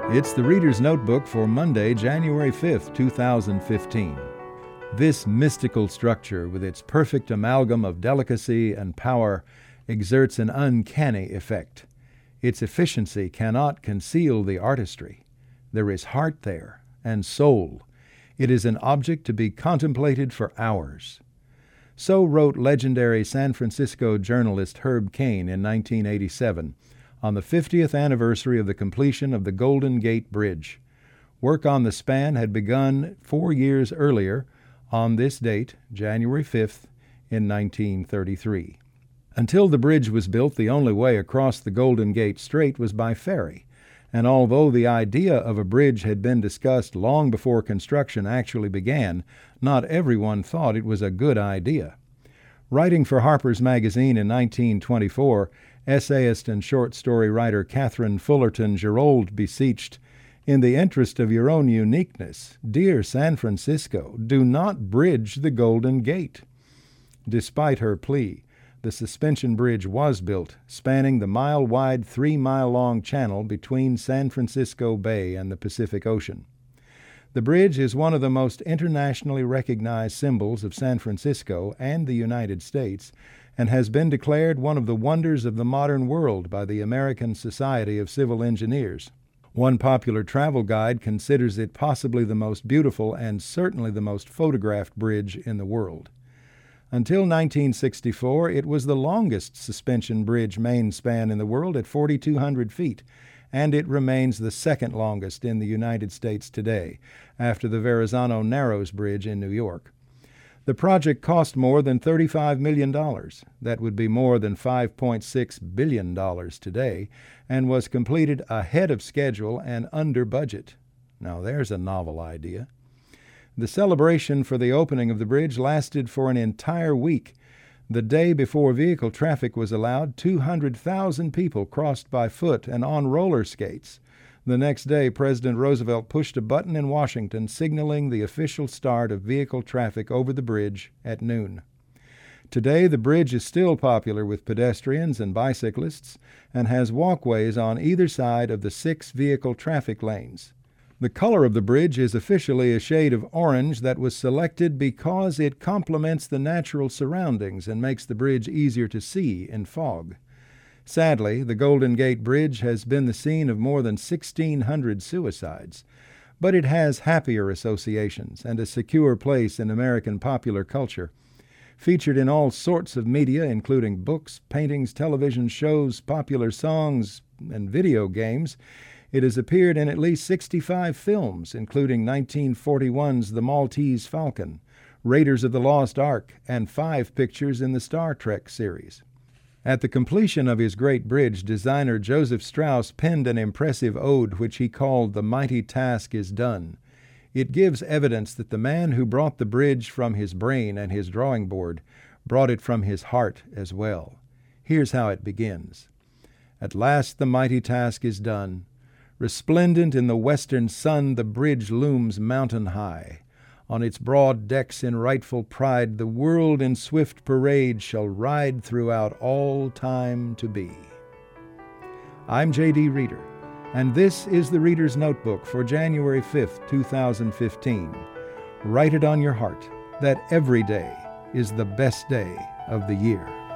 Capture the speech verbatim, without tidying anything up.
It's the Reader's Notebook for Monday, January fifth, two thousand fifteen. This mystical structure, with its perfect amalgam of delicacy and power, exerts an uncanny effect. Its efficiency cannot conceal the artistry. There is heart there, and soul. It is an object to be contemplated for hours. So wrote legendary San Francisco journalist Herb Caen in nineteen eighty-seven, on the fiftieth anniversary of the completion of the Golden Gate Bridge. Work on the span had begun four years earlier, on this date, January fifth, in nineteen thirty-three. Until the bridge was built, the only way across the Golden Gate Strait was by ferry, and although the idea of a bridge had been discussed long before construction actually began, not everyone thought it was a good idea. Writing for Harper's Magazine in nineteen twenty-four, essayist and short story writer Catherine Fullerton Gerould beseeched, "In the interest of your own uniqueness, dear San Francisco, do not bridge the Golden Gate." Despite her plea, the suspension bridge was built, spanning the mile-wide, three-mile-long channel between San Francisco Bay and the Pacific Ocean. The bridge is one of the most internationally recognized symbols of San Francisco and the United States, and has been declared one of the wonders of the modern world by the American Society of Civil Engineers. One popular travel guide considers it possibly the most beautiful and certainly the most photographed bridge in the world. Until nineteen sixty-four, it was the longest suspension bridge main span in the world at forty-two hundred feet, and it remains the second longest in the United States today, after the Verrazano Narrows Bridge in New York. The project cost more than thirty-five million dollars. That would be more than five point six billion dollars today, and was completed ahead of schedule and under budget. Now there's a novel idea. The celebration for the opening of the bridge lasted for an entire week. The day before vehicle traffic was allowed, two hundred thousand people crossed by foot and on roller skates. The next day, President Roosevelt pushed a button in Washington signaling the official start of vehicle traffic over the bridge at noon. Today, the bridge is still popular with pedestrians and bicyclists and has walkways on either side of the six vehicle traffic lanes. The color of the bridge is officially a shade of orange that was selected because it complements the natural surroundings and makes the bridge easier to see in fog. Sadly, the Golden Gate Bridge has been the scene of more than sixteen hundred suicides, but it has happier associations and a secure place in American popular culture. Featured in all sorts of media, including books, paintings, television shows, popular songs, and video games, it has appeared in at least sixty-five films, including nineteen forty-one's The Maltese Falcon, Raiders of the Lost Ark, and five pictures in the Star Trek series. At the completion of his great bridge, designer Joseph Strauss penned an impressive ode which he called "The Mighty Task is Done." It gives evidence that the man who brought the bridge from his brain and his drawing board brought it from his heart as well. Here's how it begins. "At last the mighty task is done. Resplendent in the western sun, the bridge looms mountain high. On its broad decks in rightful pride, the world in swift parade shall ride throughout all time to be." I'm J D Reader, and this is the Reader's Notebook for January fifth, two thousand fifteen. Write it on your heart that every day is the best day of the year.